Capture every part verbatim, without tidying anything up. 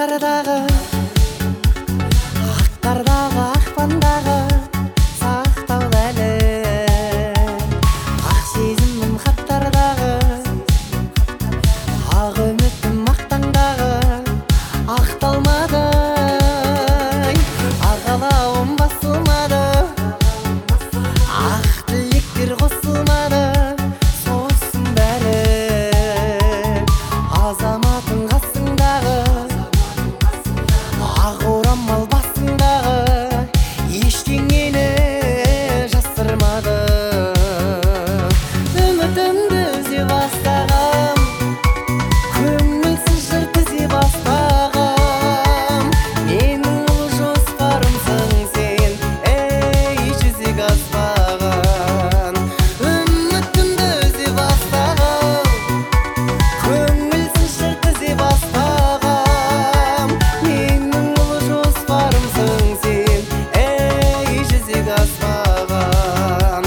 Ақтардағы, ақтардағы, ақпандағы сақтаулы әлі. Ақ сезімім хаттардағы, ақ үмітім мақтаңдағы ақталмады. Арғалауым басылмады, ақ тілектер қосылмады. Сосын бәрі азаматың қасыңдағы, ақ орамал басыңдағы, ештеңені жасырмады. Үмітімді үзе бастағам, көңілсіз жыр тізе бастағам. Менің ұлы жоспарымсың сен, ей жүзеге аспаған. Үмітімді үзе бастағам, көңілсіз жыр тізе бастағам. Менің ұлы жоспарымсың сен, ей жүзеге аспаған.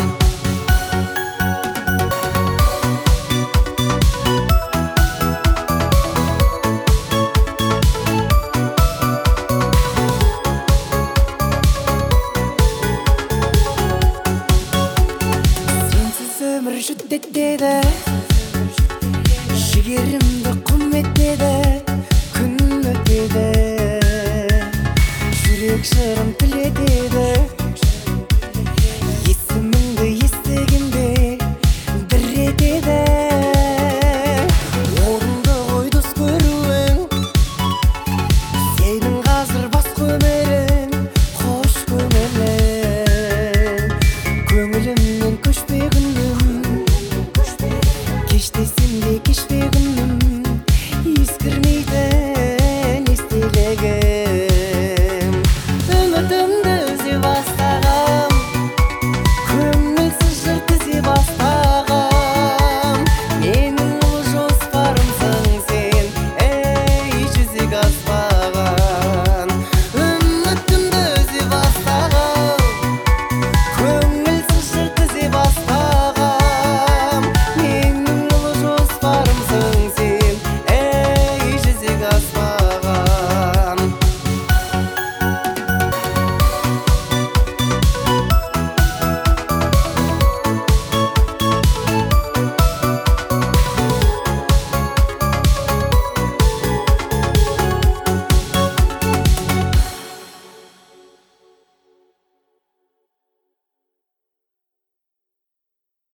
Сенсіз өмір жүдетеді, жігерімді құм етеді. Күн өтеді, жүрек жырын тілетеді. Есіміңді естігенде дір етеді. Орынды ғой дос көруің, сенің қазір бас көмерің. Қош көңілім, көңілімнен көшпе күнім. Кештесін де кешпе күнім, ескірмейтін естелігім. Үмітімді үзе бастағам,